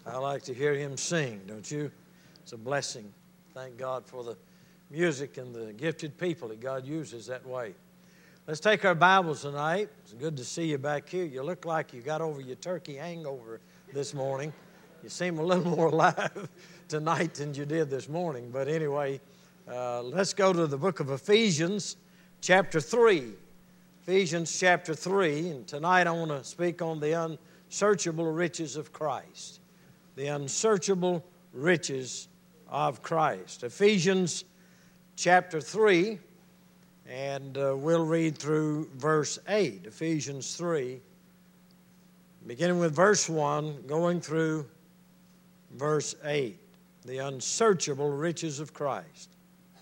I like to hear him sing, don't you? It's a blessing. Thank God for the music and the gifted people that God uses that way. Let's take our Bibles tonight. It's good to see you back here. You look like you got over your turkey hangover this morning. You seem a little more alive tonight than you did this morning. But anyway, let's go to the book of Ephesians, chapter 3. Ephesians chapter 3. And tonight I want to speak on the unsearchable riches of Christ. The unsearchable riches of Christ. Ephesians chapter 3, and we'll read through verse 8. Ephesians 3, beginning with verse 1, going through verse 8. The unsearchable riches of Christ.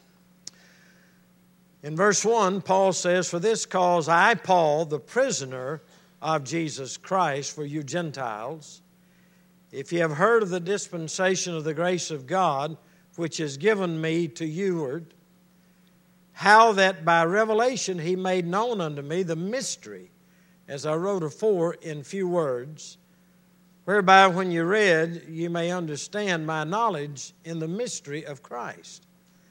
In verse 1, Paul says, "For this cause I, Paul, the prisoner of Jesus Christ, for you Gentiles, if ye have heard of the dispensation of the grace of God, which is given me to youward, how that by revelation he made known unto me the mystery, as I wrote afore in few words, whereby when you read, you may understand my knowledge in the mystery of Christ,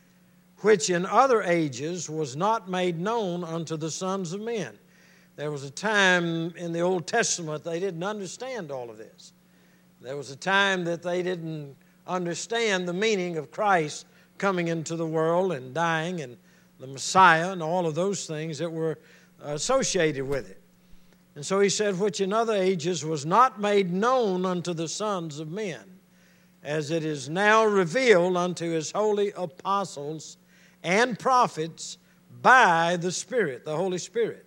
which in other ages was not made known unto the sons of men." There was a time in the Old Testament they didn't understand all of this. There was a time that they didn't understand the meaning of Christ coming into the world and dying and the Messiah and all of those things that were associated with it. And so he said, which in other ages was not made known unto the sons of men, as it is now revealed unto his holy apostles and prophets by the Spirit, the Holy Spirit,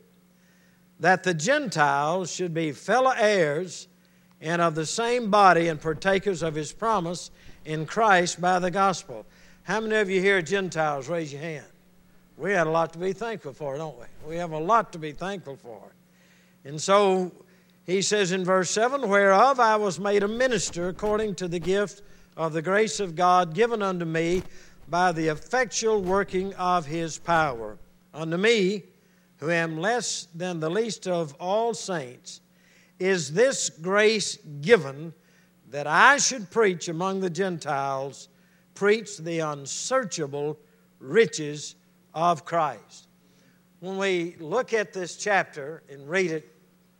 that the Gentiles should be fellow heirs and of the same body and partakers of his promise in Christ by the gospel. How many of you here are Gentiles? Raise your hand. We had a lot to be thankful for, don't we? We have a lot to be thankful for. And so he says in verse 7, "Whereof I was made a minister according to the gift of the grace of God given unto me by the effectual working of his power. Unto me, who am less than the least of all saints, is this grace given, that I should preach among the Gentiles, preach the unsearchable riches of Christ." When we look at this chapter and read it,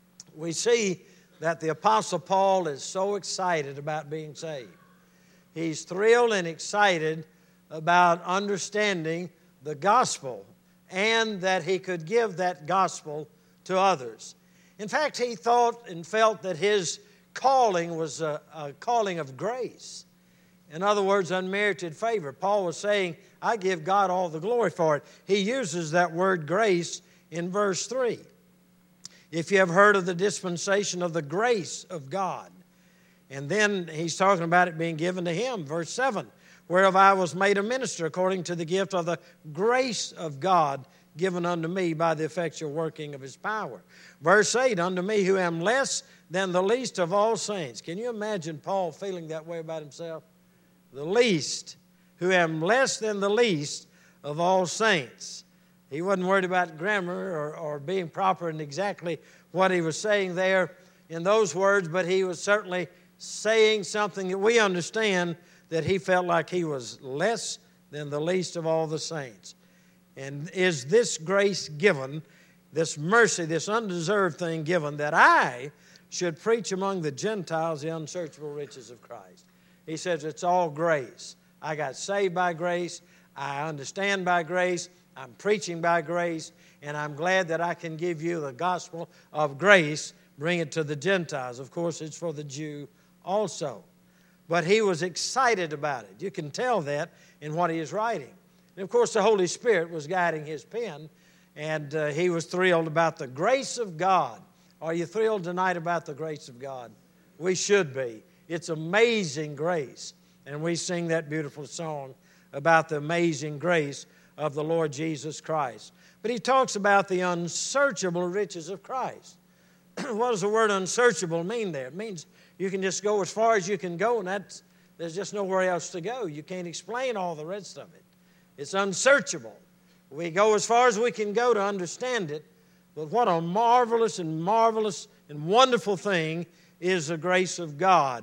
we see that the Apostle Paul is so excited about being saved. He's thrilled and excited about understanding the gospel and that he could give that gospel to others. In fact, he thought and felt that his calling was a calling of grace. In other words, unmerited favor. Paul was saying, I give God all the glory for it. He uses that word grace in verse 3. If you have heard of the dispensation of the grace of God. And then he's talking about it being given to him. Verse 7, "Whereof I was made a minister according to the gift of the grace of God given unto me by the effectual working of his power." Verse 8, "Unto me who am less than the least of all saints." Can you imagine Paul feeling that way about himself? The least, who am less than the least of all saints. He wasn't worried about grammar or being proper in exactly what he was saying there in those words, but he was certainly saying something that we understand, that he felt like he was less than the least of all the saints. And is this grace given, this mercy, this undeserved thing given, that I should preach among the Gentiles the unsearchable riches of Christ? He says it's all grace. I got saved by grace. I understand by grace. I'm preaching by grace. And I'm glad that I can give you the gospel of grace, bring it to the Gentiles. Of course, it's for the Jew also. But he was excited about it. You can tell that in what he is writing. And of course, the Holy Spirit was guiding his pen, and he was thrilled about the grace of God. Are you thrilled tonight about the grace of God? We should be. It's amazing grace. And we sing that beautiful song about the amazing grace of the Lord Jesus Christ. But he talks about the unsearchable riches of Christ. What does the word unsearchable mean there? It means you can just go as far as you can go, and there's just nowhere else to go. You can't explain all the rest of it. It's unsearchable. We go as far as we can go to understand it, but what a marvelous and wonderful thing is the grace of God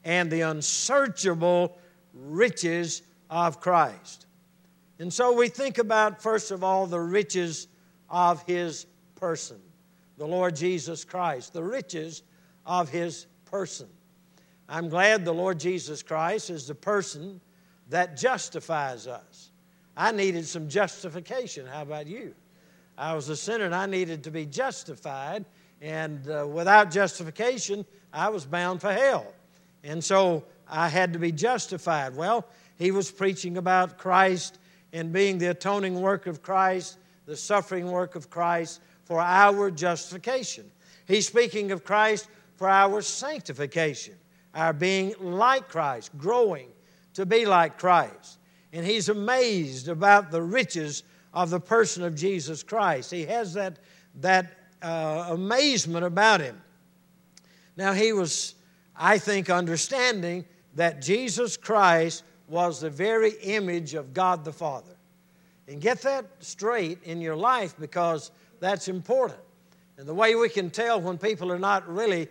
and the unsearchable riches of Christ. And so we think about, first of all, the riches of His person, the Lord Jesus Christ, the riches of His person. I'm glad the Lord Jesus Christ is the person that justifies us. I needed some justification. How about you? I was a sinner and I needed to be justified, and without justification, I was bound for hell. And so I had to be justified. Well, he was preaching about Christ and being the atoning work of Christ, the suffering work of Christ for our justification. He's speaking of Christ for our sanctification, our being like Christ, growing to be like Christ. And he's amazed about the riches of the person of Jesus Christ. He has that amazement about Him. Now, he was, I think, understanding that Jesus Christ was the very image of God the Father. And get that straight in your life, because that's important. And the way we can tell when people are not really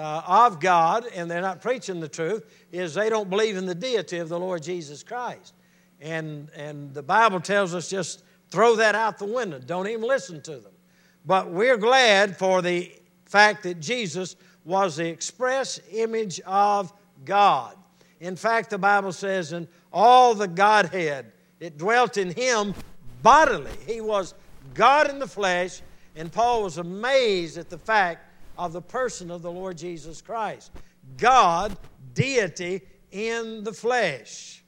of God and they're not preaching the truth is they don't believe in the deity of the Lord Jesus Christ. And the Bible tells us just throw that out the window. Don't even listen to them. But we're glad for the fact that Jesus was the express image of God. In fact, the Bible says, in all the Godhead, it dwelt in Him bodily. He was God in the flesh, and Paul was amazed at the fact of the person of the Lord Jesus Christ. God, deity in the flesh,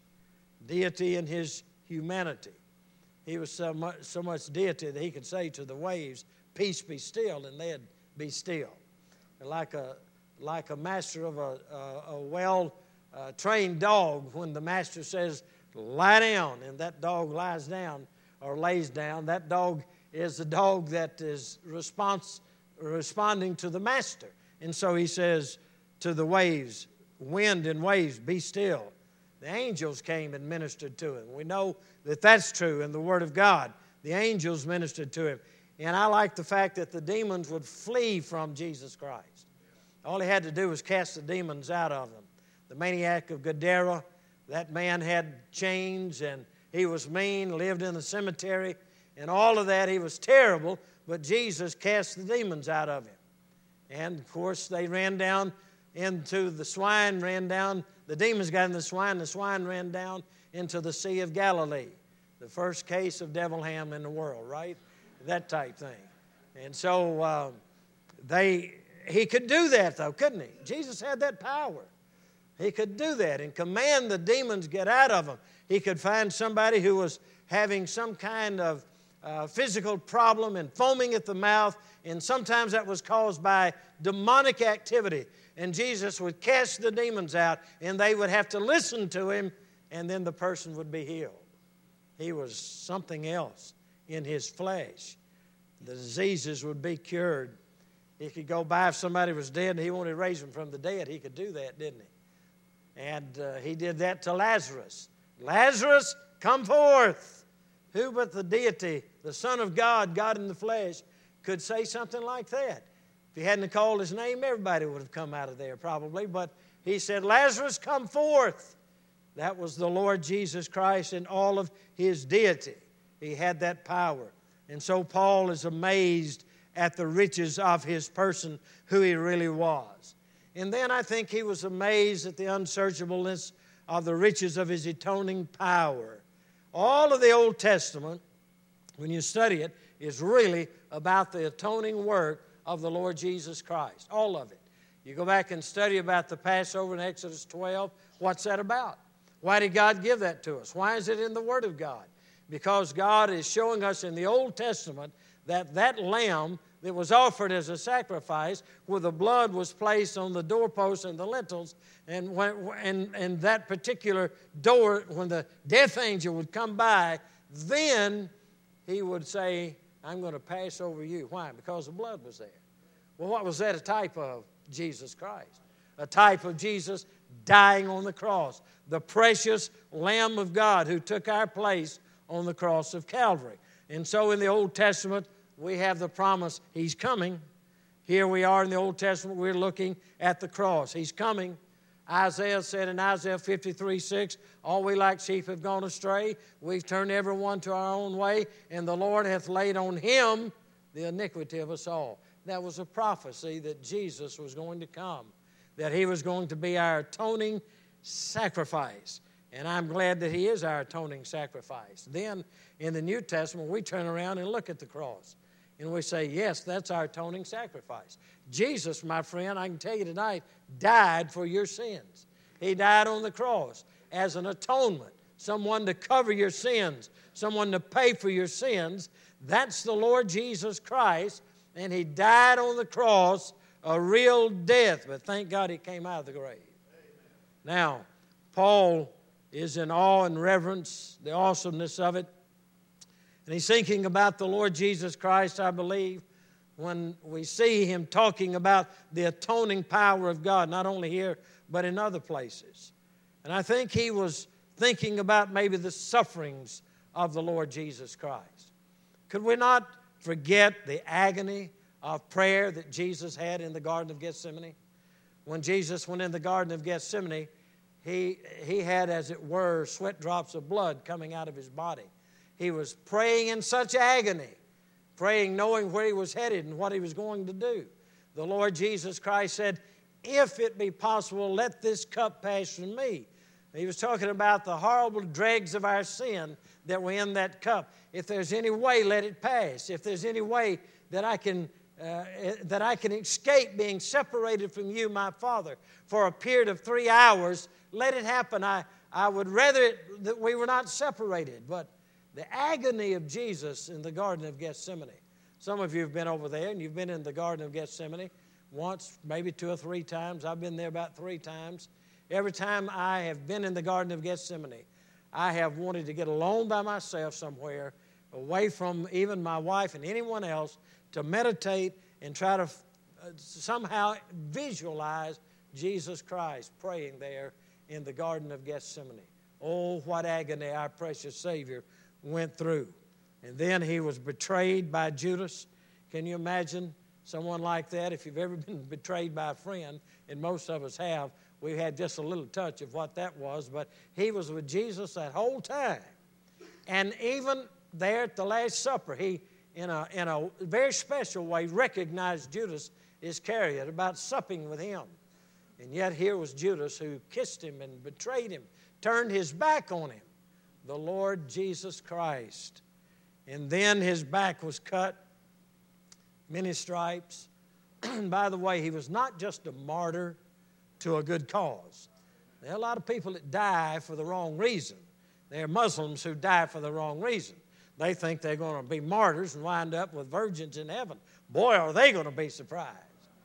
deity in His humanity. He was so much deity that He could say to the waves, "Peace, be still," and they'd be still. Like a master of a well-trained dog, when the master says, "Lie down," and that dog lies down or lays down, that dog is the dog that is responding to the master. And so he says to the waves, wind and waves, "Be still." The angels came and ministered to him. We know that that's true in the Word of God. The angels ministered to him. And I like the fact that the demons would flee from Jesus Christ. All he had to do was cast the demons out of them. The maniac of Gadara, that man had chains and he was mean, lived in the cemetery, and all of that. He was terrible, but Jesus cast the demons out of him. And, of course, they ran down into the swine, the demons got in the swine ran down into the Sea of Galilee. The first case of devil ham in the world, right? That type thing. And so he could do that, though, couldn't he? Jesus had that power. He could do that and command the demons get out of them. He could find somebody who was having some kind of physical problem and foaming at the mouth, and sometimes that was caused by demonic activity. And Jesus would cast the demons out, and they would have to listen to him, and then the person would be healed. He was something else in his flesh. The diseases would be cured. He could go by if somebody was dead and he wanted to raise them from the dead. He could do that, didn't he? And he did that to Lazarus. "Lazarus, come forth." Who but the deity, the Son of God, God in the flesh, could say something like that? If he hadn't called his name, everybody would have come out of there probably. But he said, "Lazarus, come forth." That was the Lord Jesus Christ in all of his deity. He had that power. And so Paul is amazed at the riches of his person, who he really was. And then I think he was amazed at the unsearchableness of the riches of his atoning power. All of the Old Testament, when you study it, is really about the atoning work of the Lord Jesus Christ. All of it. You go back and study about the Passover in Exodus 12. What's that about? Why did God give that to us? Why is it in the Word of God? Because God is showing us in the Old Testament that lamb that was offered as a sacrifice, where the blood was placed on the doorposts and the lintels, and that particular door, when the death angel would come by, then he would say, "I'm going to pass over you." Why? Because the blood was there. Well, what was that a type of? Jesus Christ. A type of Jesus dying on the cross. The precious Lamb of God who took our place on the cross of Calvary. And so in the Old Testament, we have the promise, He's coming. Here we are in the Old Testament, we're looking at the cross. He's coming. Isaiah said in Isaiah 53:6, all we like sheep have gone astray. We've turned every one to our own way, and the Lord hath laid on him the iniquity of us all. That was a prophecy that Jesus was going to come, that he was going to be our atoning sacrifice. And I'm glad that he is our atoning sacrifice. Then in the New Testament, we turn around and look at the cross. And we say, yes, that's our atoning sacrifice. Jesus, my friend, I can tell you tonight, died for your sins. He died on the cross as an atonement, someone to cover your sins, someone to pay for your sins. That's the Lord Jesus Christ, and he died on the cross a real death, but thank God he came out of the grave. Amen. Now, Paul is in awe and reverence, the awesomeness of it. And he's thinking about the Lord Jesus Christ, I believe, when we see him talking about the atoning power of God, not only here, but in other places. And I think he was thinking about maybe the sufferings of the Lord Jesus Christ. Could we not forget the agony of prayer that Jesus had in the Garden of Gethsemane? When Jesus went in the Garden of Gethsemane, he had, as it were, sweat drops of blood coming out of his body. He was praying in such agony, praying knowing where he was headed and what he was going to do. The Lord Jesus Christ said, if it be possible, let this cup pass from me. He was talking about the horrible dregs of our sin that were in that cup. If there's any way, let it pass. If there's any way that I can escape being separated from you, my Father, for a period of 3 hours, let it happen. I would rather that we were not separated. But the agony of Jesus in the Garden of Gethsemane. Some of you have been over there and you've been in the Garden of Gethsemane once, maybe 2 or 3 times. I've been there about 3 times. Every time I have been in the Garden of Gethsemane, I have wanted to get alone by myself somewhere, away from even my wife and anyone else, to meditate and try to somehow visualize Jesus Christ praying there in the Garden of Gethsemane. Oh, what agony our precious Savior went through. And then he was betrayed by Judas. Can you imagine someone like that? If you've ever been betrayed by a friend, and most of us have, we've had just a little touch of what that was, but he was with Jesus that whole time. And even there at the Last Supper, he, in a very special way, recognized Judas Iscariot about supping with him. And yet here was Judas who kissed him and betrayed him, turned his back on him, the Lord Jesus Christ. And then his back was cut, many stripes. By the way, he was not just a martyr to a good cause. There are a lot of people that die for the wrong reason. There are Muslims who die for the wrong reason. They think they're going to be martyrs and wind up with virgins in heaven. Boy, are they going to be surprised.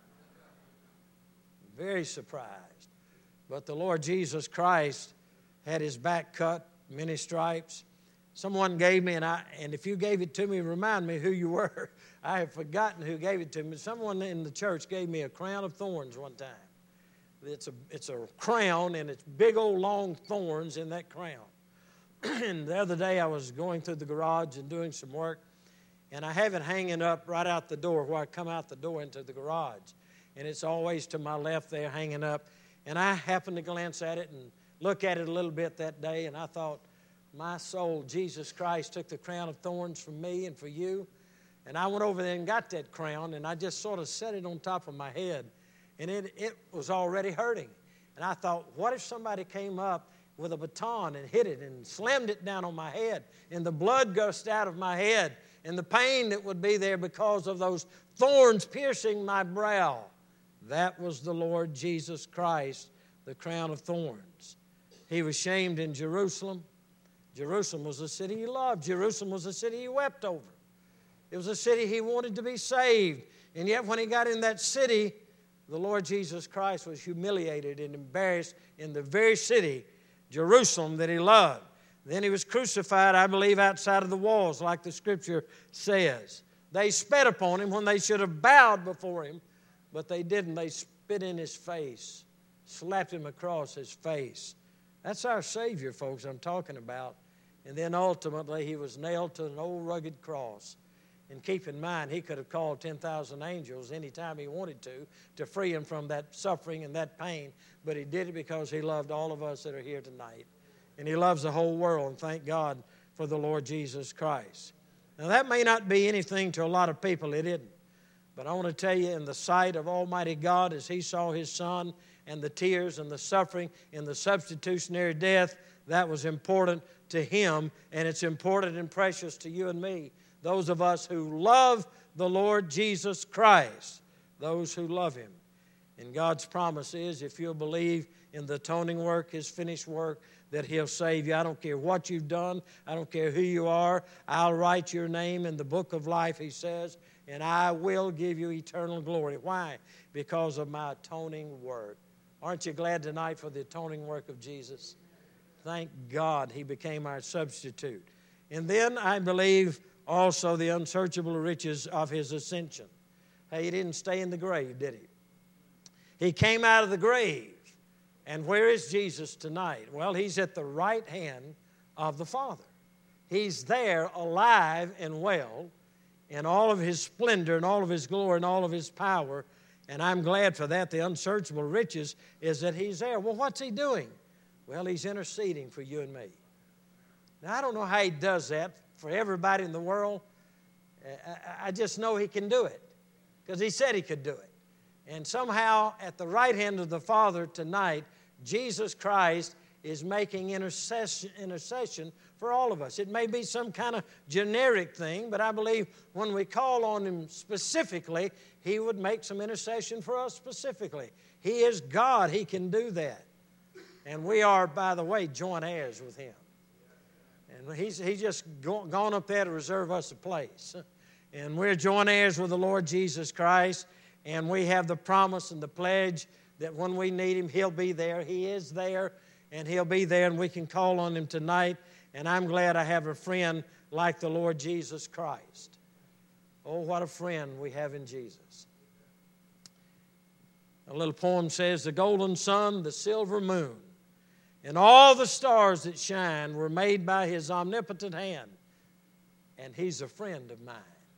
Very surprised. But the Lord Jesus Christ had his back cut, many stripes. Someone gave me, and if you gave it to me, remind me who you were. I have forgotten who gave it to me. Someone in the church gave me a crown of thorns one time. It's a crown, and it's big old long thorns in that crown. And the other day I was going through the garage and doing some work, and I have it hanging up right out the door where I come out the door into the garage. And it's always to my left there hanging up. And I happened to glance at it and look at it a little bit that day, and I thought, my soul, Jesus Christ took the crown of thorns from me and for you. And I went over there and got that crown, and I just sort of set it on top of my head. And it was already hurting. And I thought, what if somebody came up with a baton and hit it and slammed it down on my head, and the blood gushed out of my head, and the pain that would be there because of those thorns piercing my brow. That was the Lord Jesus Christ, the crown of thorns. He was shamed in Jerusalem. Jerusalem was a city he loved. Jerusalem was a city he wept over. It was a city he wanted to be saved. And yet when he got in that city, the Lord Jesus Christ was humiliated and embarrassed in the very city, Jerusalem, that he loved. Then he was crucified, I believe, outside of the walls, like the Scripture says. They spat upon him when they should have bowed before him, but they didn't. They spit in his face, slapped him across his face. That's our Savior, folks, I'm talking about. And then ultimately he was nailed to an old rugged cross. And keep in mind, he could have called 10,000 angels anytime he wanted to free him from that suffering and that pain. But he did it because he loved all of us that are here tonight. And he loves the whole world, and thank God for the Lord Jesus Christ. Now, that may not be anything to a lot of people. It isn't. But I want to tell you, in the sight of Almighty God, as he saw his Son and the tears and the suffering and the substitutionary death, that was important to him, and it's important and precious to you and me. Those of us who love the Lord Jesus Christ, those who love him. And God's promise is, if you'll believe in the atoning work, his finished work, that he'll save you. I don't care what you've done. I don't care who you are. I'll write your name in the book of life, he says, and I will give you eternal glory. Why? Because of my atoning work. Aren't you glad tonight for the atoning work of Jesus? Thank God he became our substitute. And then I believe also the unsearchable riches of his ascension. Hey, he didn't stay in the grave, did he? He came out of the grave. And where is Jesus tonight? Well, he's at the right hand of the Father. He's there alive and well in all of his splendor and all of his glory and all of his power. And I'm glad for that. The unsearchable riches is that he's there. Well, what's he doing? Well, he's interceding for you and me. Now, I don't know how he does that for everybody in the world. I just know he can do it because he said he could do it. And somehow at the right hand of the Father tonight, Jesus Christ is making intercession for all of us. It may be some kind of generic thing, but I believe when we call on him specifically, he would make some intercession for us specifically. He is God. He can do that. And we are, by the way, joint heirs with him. And he's just gone up there to reserve us a place. And we're joint heirs with the Lord Jesus Christ. And we have the promise and the pledge that when we need him, he'll be there. He is there, and he'll be there, and we can call on him tonight. And I'm glad I have a friend like the Lord Jesus Christ. Oh, what a friend we have in Jesus. A little poem says, the golden sun, the silver moon, and all the stars that shine were made by his omnipotent hand, and he's a friend of mine.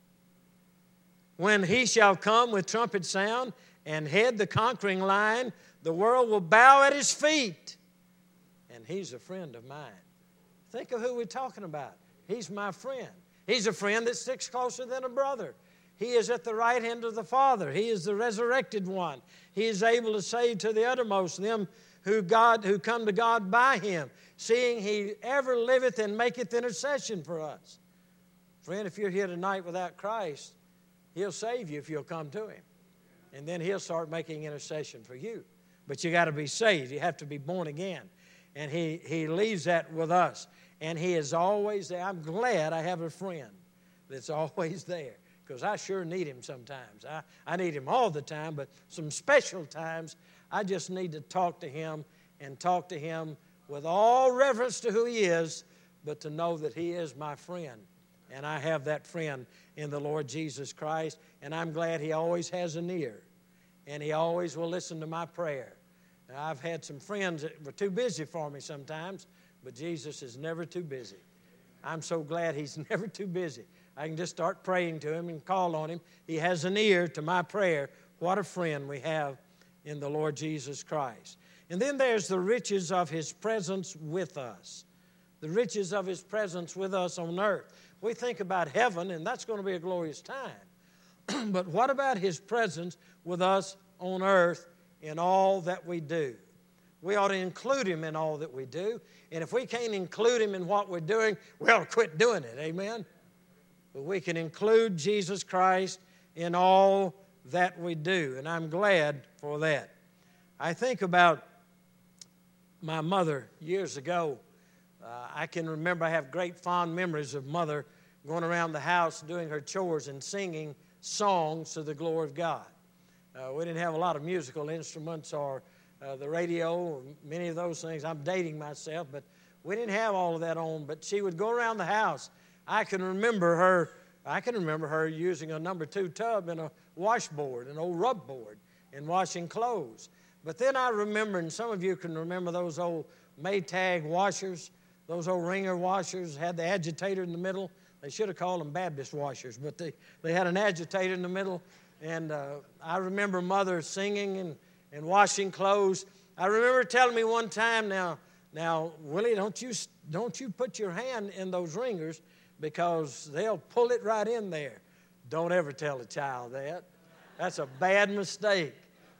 When he shall come with trumpet sound and head the conquering line, the world will bow at his feet, and he's a friend of mine. Think of who we're talking about. He's my friend. He's a friend that sticks closer than a brother. He is at the right hand of the Father. He is the resurrected one. He is able to save to the uttermost them who come to God by him, seeing he ever liveth and maketh intercession for us. Friend, if you're here tonight without Christ, he'll save you if you'll come to him. And then he'll start making intercession for you. But you got to be saved. You have to be born again. And he leaves that with us. And he is always there. I'm glad I have a friend that's always there, because I sure need him sometimes. I need him all the time, but some special times I just need to talk to him, and talk to him with all reverence to who he is, but to know that he is my friend. And I have that friend in the Lord Jesus Christ, and I'm glad he always has an ear, and he always will listen to my prayer. Now, I've had some friends that were too busy for me sometimes, but Jesus is never too busy. I'm so glad he's never too busy. I can just start praying to him and call on him. He has an ear to my prayer. What a friend we have in the Lord Jesus Christ. And then there's the riches of his presence with us. The riches of his presence with us on earth. We think about heaven, and that's going to be a glorious time. But what about his presence with us on earth in all that we do? We ought to include him in all that we do. And if we can't include him in what we're doing, we ought to quit doing it. Amen? But we can include Jesus Christ in all that we do. And I'm glad for that. I think about my mother years ago. I can remember, I have great fond memories of Mother going around the house doing her chores and singing songs to the glory of God. We didn't have a lot of musical instruments or the radio or many of those things. I'm dating myself, but we didn't have all of that on. But she would go around the house. I can remember her using a number 2 tub and a washboard, an old rub board, and washing clothes. But then I remember, and some of you can remember those old Maytag washers, those old Ringer washers, had the agitator in the middle. They should have called them Baptist washers, but they had an agitator in the middle. And I remember Mother singing and washing clothes. I remember telling me one time, now, Willie, don't you put your hand in those wringers because they'll pull it right in there. Don't ever tell a child that. That's a bad mistake.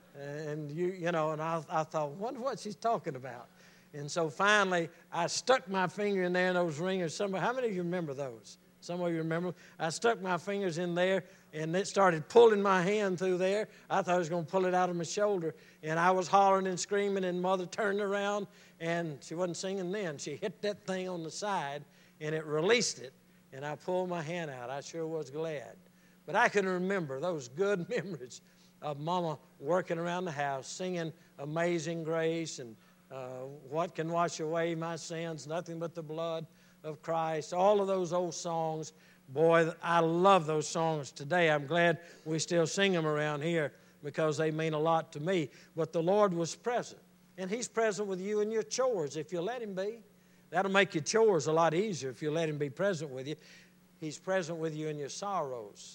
And and I thought, wonder what she's talking about. And so finally, I stuck my finger in there in those wringers. How many of you remember those? Some of you remember. I stuck my fingers in there, and it started pulling my hand through there. I thought I was going to pull it out of my shoulder. And I was hollering and screaming, and Mother turned around, and she wasn't singing then. She hit that thing on the side, and it released it, and I pulled my hand out. I sure was glad. But I can remember those good memories of Mama working around the house, singing Amazing Grace and What Can Wash Away My Sins, Nothing But the Blood of Christ, all of those old songs. Boy, I love those songs today. I'm glad we still sing them around here because they mean a lot to me. But the Lord was present, and He's present with you in your chores if you let Him be. That'll make your chores a lot easier if you let Him be present with you. He's present with you in your sorrows.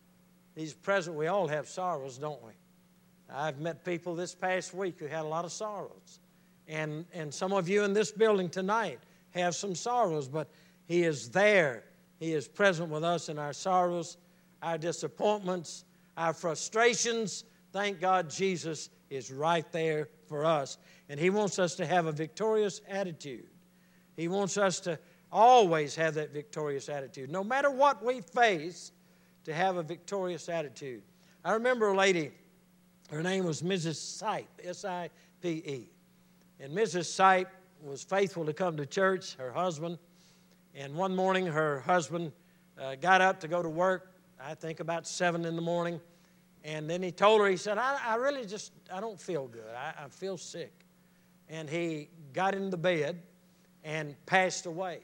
He's present. We all have sorrows, don't we? I've met people this past week who had a lot of sorrows. And some of you in this building tonight have some sorrows, but He is there. He is present with us in our sorrows, our disappointments, our frustrations. Thank God Jesus is right there for us. And He wants us to have a victorious attitude. He wants us to always have that victorious attitude. No matter what we face, to have a victorious attitude. I remember a lady, her name was Mrs. Sipe, S-I-P-E. And Mrs. Sipe was faithful to come to church, her husband. And one morning her husband got up to go to work, I think about 7 in the morning. And then he told her, he said, I really just, I don't feel good. I feel sick. And he got in the bed and passed away.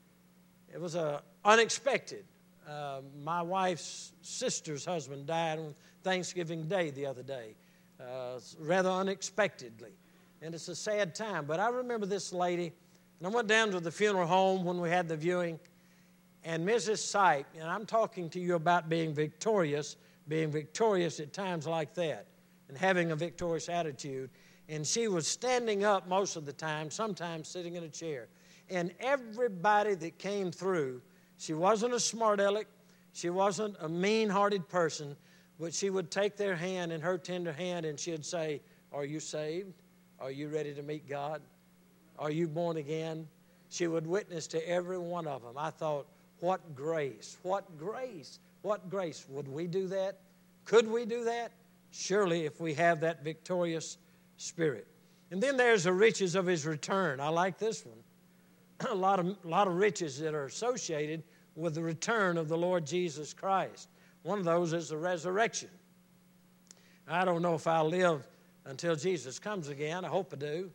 It was unexpected. My wife's sister's husband died on Thanksgiving Day the other day, rather unexpectedly. And it's a sad time. But I remember this lady, and I went down to the funeral home when we had the viewing, and Mrs. Sipe, and I'm talking to you about being victorious at times like that, and having a victorious attitude. And she was standing up most of the time, sometimes sitting in a chair. And everybody that came through, she wasn't a smart aleck, she wasn't a mean-hearted person, but she would take their hand in her tender hand and she'd say, are you saved? Are you ready to meet God? Are you born again? She would witness to every one of them. I thought, what grace, what grace, what grace. Would we do that? Could we do that? Surely if we have that victorious spirit. And then there's the riches of His return. I like this one. A lot of riches that are associated with the return of the Lord Jesus Christ. One of those is the resurrection. I don't know if I'll live until Jesus comes again. I hope I do.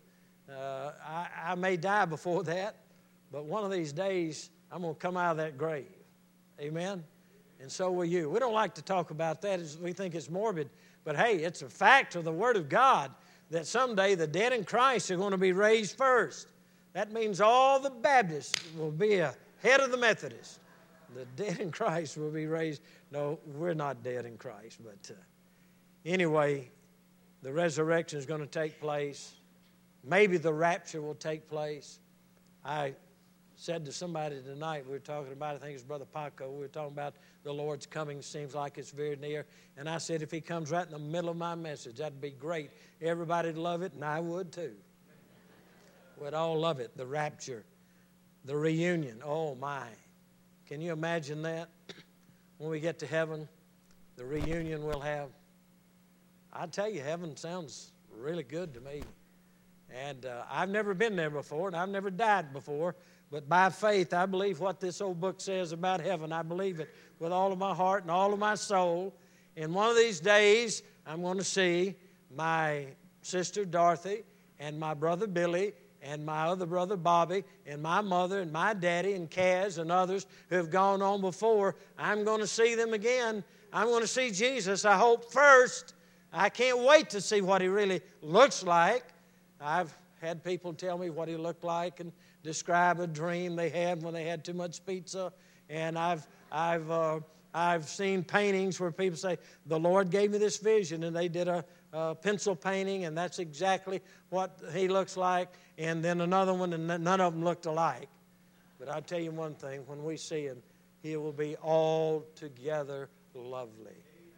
I may die before that, but one of these days I'm going to come out of that grave. Amen? And so will you. We don't like to talk about that. We think it's morbid. But hey, it's a fact of the Word of God that someday the dead in Christ are going to be raised first. That means all the Baptists will be ahead of the Methodists. The dead in Christ will be raised. No, we're not dead in Christ. But anyway, the resurrection is going to take place. Maybe the rapture will take place. I said to somebody tonight, we were talking about, I think it was Brother Paco, we were talking about the Lord's coming seems like it's very near. And I said if He comes right in the middle of my message, that'd be great. Everybody'd love it, and I would too. We'd all love it, the rapture, the reunion. Oh, my. Can you imagine that? When we get to heaven, the reunion we'll have. I tell you, heaven sounds really good to me. And I've never been there before, and I've never died before. But by faith, I believe what this old book says about heaven. I believe it with all of my heart and all of my soul. And one of these days, I'm going to see my sister Dorothy and my brother Billy and my other brother Bobby and my mother and my daddy and Kaz and others who have gone on before. I'm going to see them again. I'm going to see Jesus, I hope, first. I can't wait to see what He really looks like. I've had people tell me what He looked like and describe a dream they had when they had too much pizza And I've seen paintings where people say, the Lord gave me this vision, and they did a pencil painting, and that's exactly what he looks like. And then another one, and none of them looked alike. But I'll tell you one thing, when we see him, he will be altogether lovely.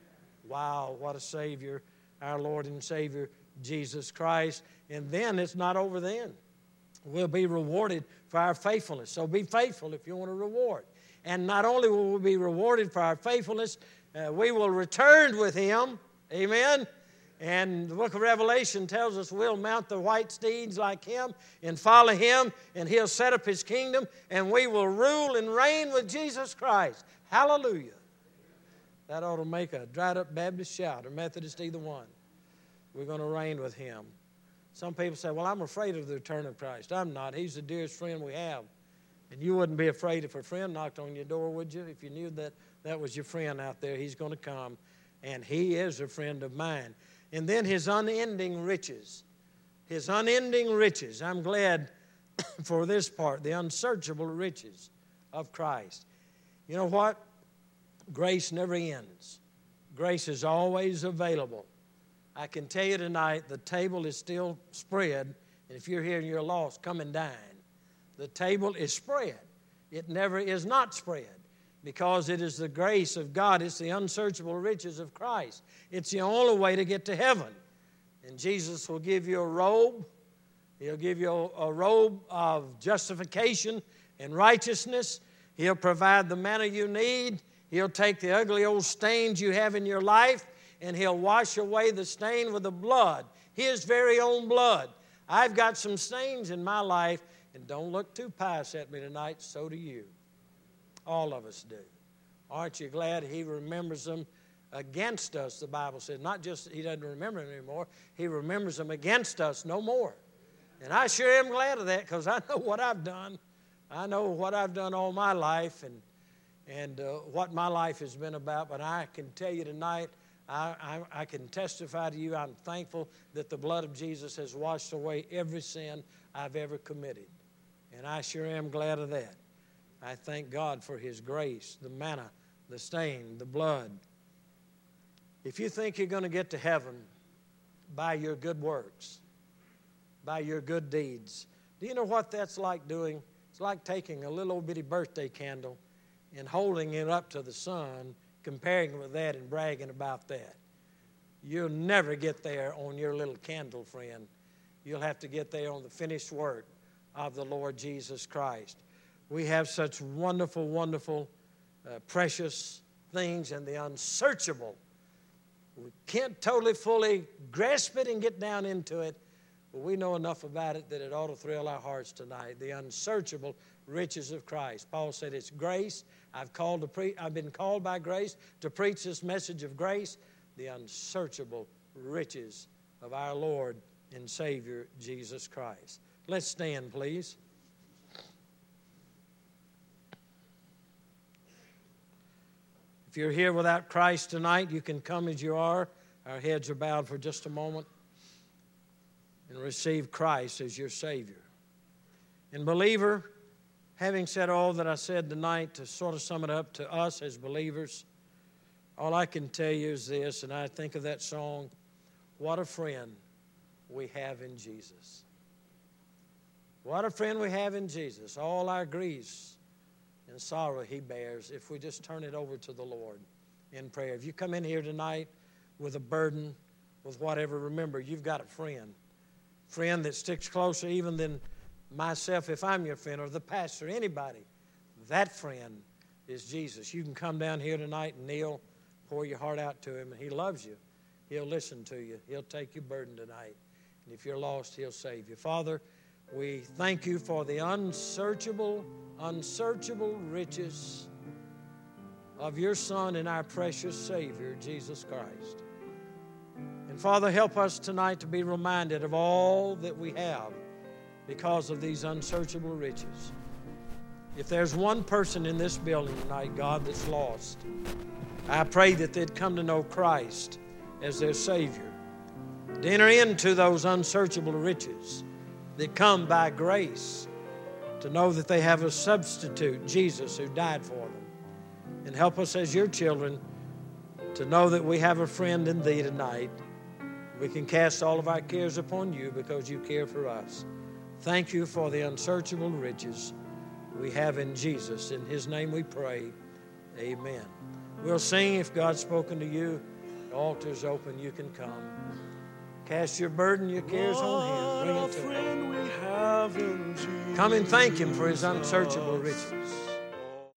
Wow, what a Savior, our Lord and Savior, Jesus Christ. And then it's not over then. We'll be rewarded for our faithfulness. So be faithful if you want a reward. And not only will we be rewarded for our faithfulness, we will return with him. Amen. And the book of Revelation tells us we'll mount the white steeds like him and follow him, and he'll set up his kingdom, and we will rule and reign with Jesus Christ. Hallelujah. That ought to make a dried-up Baptist shout, or Methodist, either one. We're going to reign with him. Some people say, well, I'm afraid of the return of Christ. I'm not. He's the dearest friend we have. And you wouldn't be afraid if a friend knocked on your door, would you? If you knew that that was your friend out there, he's going to come, and he is a friend of mine. And then his unending riches. His unending riches. I'm glad for this part, the unsearchable riches of Christ. You know what? Grace never ends. Grace is always available. I can tell you tonight, the table is still spread, and if you're here and you're lost, come and dine. The table is spread. It never is not spread, because it is the grace of God. It's the unsearchable riches of Christ. It's the only way to get to heaven. And Jesus will give you a robe. He'll give you a robe of justification and righteousness. He'll provide the manna you need. He'll take the ugly old stains you have in your life, and he'll wash away the stain with the blood, his very own blood. I've got some stains in my life, and don't look too pious at me tonight, so do you. All of us do. Aren't you glad he remembers them against us, the Bible says. Not just he doesn't remember them anymore, he remembers them against us no more. And I sure am glad of that, because I know what I've done. I know what I've done all my life and what my life has been about. But I can tell you tonight, I can testify to you, I'm thankful that the blood of Jesus has washed away every sin I've ever committed. And I sure am glad of that. I thank God for his grace, the manna, the stain, the blood. If you think you're going to get to heaven by your good works, by your good deeds, do you know what that's like doing? It's like taking a little old bitty birthday candle and holding it up to the sun, comparing it with that and bragging about that. You'll never get there on your little candle, friend. You'll have to get there on the finished work of the Lord Jesus Christ. We have such wonderful, wonderful, precious things, and the unsearchable. We can't totally, fully grasp it and get down into it, but we know enough about it that it ought to thrill our hearts tonight. The unsearchable riches of Christ. Paul said it's grace. I've been called by grace to preach this message of grace, the unsearchable riches of our Lord and Savior, Jesus Christ. Let's stand, please. If you're here without Christ tonight, you can come as you are. Our heads are bowed for just a moment, and receive Christ as your Savior. And believer, having said all that I said tonight, to sort of sum it up to us as believers, all I can tell you is this, and I think of that song, what a friend we have in Jesus. What a friend we have in Jesus. All our griefs and sorrow he bears if we just turn it over to the Lord in prayer. If you come in here tonight with a burden, with whatever, remember, you've got a friend that sticks closer even than myself if I'm your friend, or the pastor, anybody. That friend is Jesus. You can come down here tonight and kneel, pour your heart out to him, and he loves you. He'll listen to you. He'll take your burden tonight. And if you're lost, he'll save you. Father, we thank you for the unsearchable riches of your Son and our precious Savior, Jesus Christ. And Father, help us tonight to be reminded of all that we have because of these unsearchable riches. If there's one person in this building tonight, God, that's lost, I pray that they'd come to know Christ as their Savior, to enter into those unsearchable riches that come by grace, to know that they have a substitute, Jesus, who died for them. And help us as your children to know that we have a friend in thee tonight. We can cast all of our cares upon you because you care for us. Thank you for the unsearchable riches we have in Jesus. In his name we pray. Amen. We'll sing. If God's spoken to you, the altar's open. You can come. Cast your burden, your cares on him. Bring it to him. Come and thank him for his unsearchable riches.